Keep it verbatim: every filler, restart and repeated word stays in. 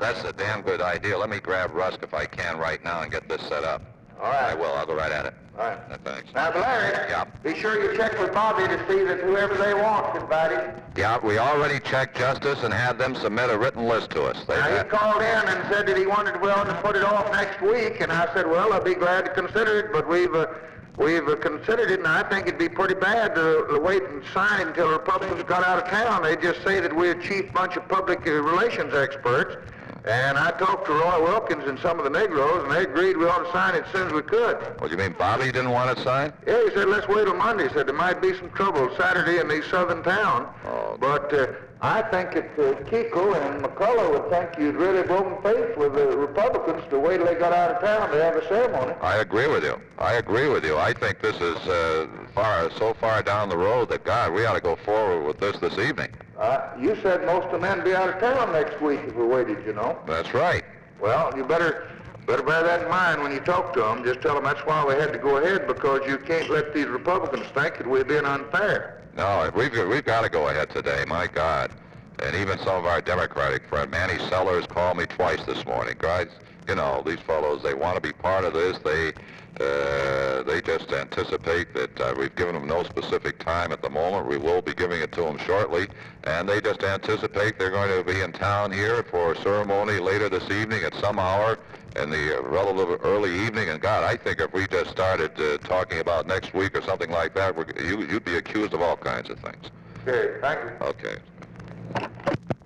that's a damn good idea. Let me grab Rusk if I can right now and get this set up. All right. I will. I'll go right at it. All right. Uh, thanks. Now, Larry, Yeah. be sure you check with Bobby to see that whoever they want is invited. Yeah, we already checked Justice and had them submit a written list to us. They Now, he had- called in and said that he wanted well to put it off next week, and I said, well, I'll be glad to consider it, but we've uh, we've uh, considered it, and I think it'd be pretty bad to, to wait and sign until the Republicans got out of town. They just say that we're a chief bunch of public uh, relations experts, and I talked to Roy Wilkins and some of the Negroes, and they agreed we ought to sign it as soon as we could. What, you mean Bobby didn't want it signed? Yeah, he said, let's wait till Monday. He said there might be some trouble Saturday in these southern towns. Oh. But uh, I think that uh, Kiko and McCullough would think you'd really broken faith with the Republicans to wait till they got out of town to have a ceremony. I agree with you. I agree with you. I think this is uh, far so far down the road that, God, we ought to go forward with this this evening. Uh, you said most of the men be out of town next week if we waited, you know. That's right. Well, you better better bear that in mind when you talk to them. Just tell them that's why we had to go ahead, because you can't let these Republicans think that we're being unfair. No, we've, we've got to go ahead today, my God. And even some of our Democratic friends, Manny Sellers called me twice this morning. Guys, you know, these fellows, they want to be part of this. They uh, they just anticipate that uh, we've given them no specific time at the moment. We will be giving it to them shortly. And they just anticipate they're going to be in town here for a ceremony later this evening at some hour in the uh, relative early evening. And God, I think if we just started uh, talking about next week or something like that, we're, you, you'd be accused of all kinds of things. Okay, thank you. Okay.